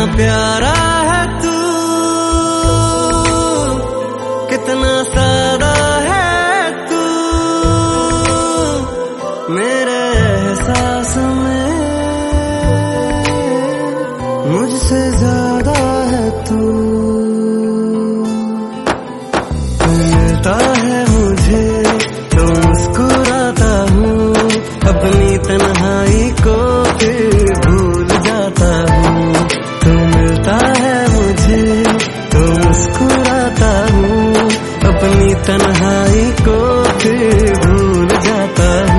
प्यारा है तू, कितना सादा है तू, मेरे एहसास में मुझसे ज्यादा है तू। तू मिलता है